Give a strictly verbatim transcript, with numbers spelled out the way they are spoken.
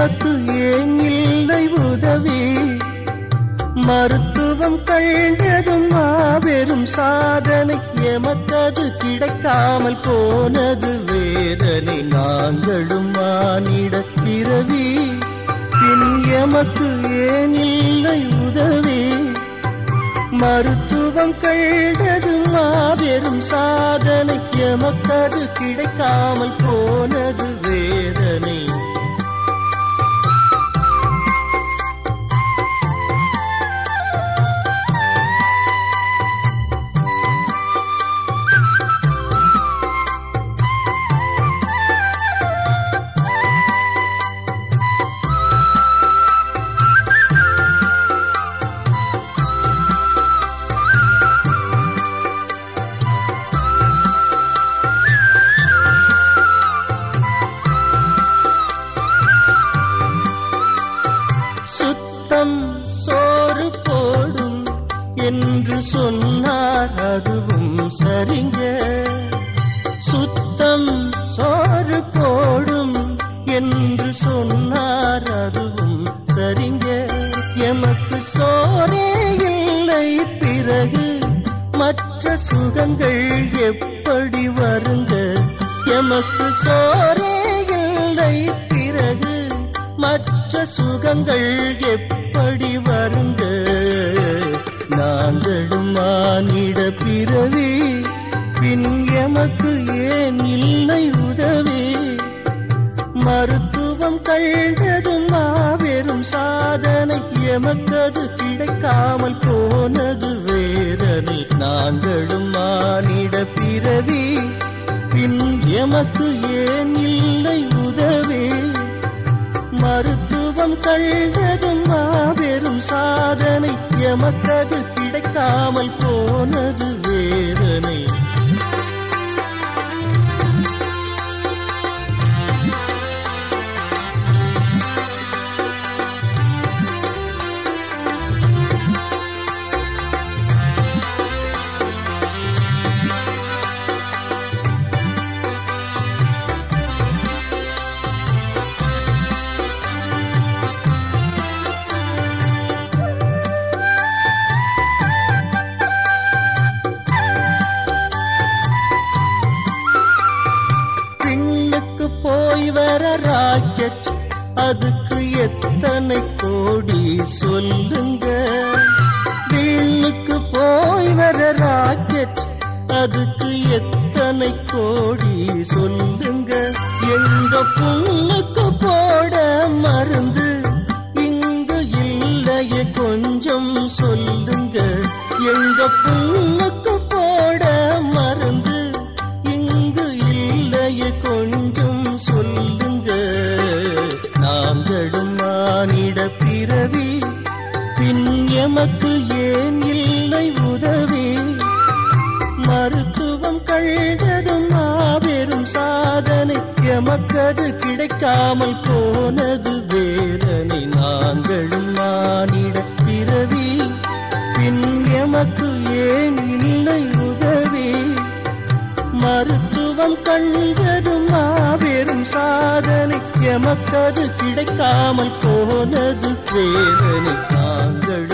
எமக்கு ஏன் இல்லை உதவி? மருத்துவம் கண்டதும் மாபெரும் சாதனை, எமக்கது கிடைக்காமல் போனது வேதனை. நாங்களும் மானிட பிறவி, பின் எமக்கு ஏன் இல்லை உதவி? மருத்துவம் கண்டதும் மாபெரும் சாதனை, எமக்கது கிடைக்காமல் போனது வேதனை. சுத்தம் சோறு போடும் என்று சொன்னார், அதுவும் சரிங்க. சுத்தம் சோறு போடும் என்று சொன்னார், அதுவும் சரிங்க. எமக்கு சோரே இல்லை பிறகு மற்ற சுகங்கள் எப்படி வருங்க? எமக்கு சோரே இல்லை பிறகு மற்ற சுகங்கள் எப்படி வருங்க? நாங்களும் மானிட பிறவி, பின் எமக்கு ஏன் இல்லை உதவி? மருத்துவம் கண்டதும் மாபெரும் சாதனை, எமக்கது கிடைக்காமல் போனது வேதனை. நாங்களும் மானிட பிறவி, பின் எமக்கு ஏன் இல்லை உதவி? மருத்துவம் கண்டதும் மாபெரும் சாதனை, எமக்கது கிடைக்காமல் போனது வேதனை. போய் வர ராக்கெட், அதுக்கு எத்தனை கோடி சொல்லுங்க? விண்ணுக்கு போய் வர ராக்கெட், அதுக்கு எத்தனை கோடி சொல்லுங்க? எங்க புண்ணுக்கு போட மருந்து இங்கு இல்லையே கொஞ்சம் சொல்லுங்க? எங்க புண்ணுக்கு போட மருந்து இங்கு இல்லையே கொஞ்சம் சொல்லுங்க? நாங்களும் மானிட பிறவி, பின் எமக்கு ஏன் இல்லை உதவி? மருத்துவம் கண்டதும் மாபெரும் சாதனை, எமக்கது கிடைக்காமல் போனது வேதனை. நாங்களும் மானிட பிறவி, பின் எமக்கு ஏன் இல்லை உதவி? மருத்துவம் கண்டதும் மாபெரும் சாதனை, எமக்கது கிடைக்காமல் போனது வேதனை. நாங்கள்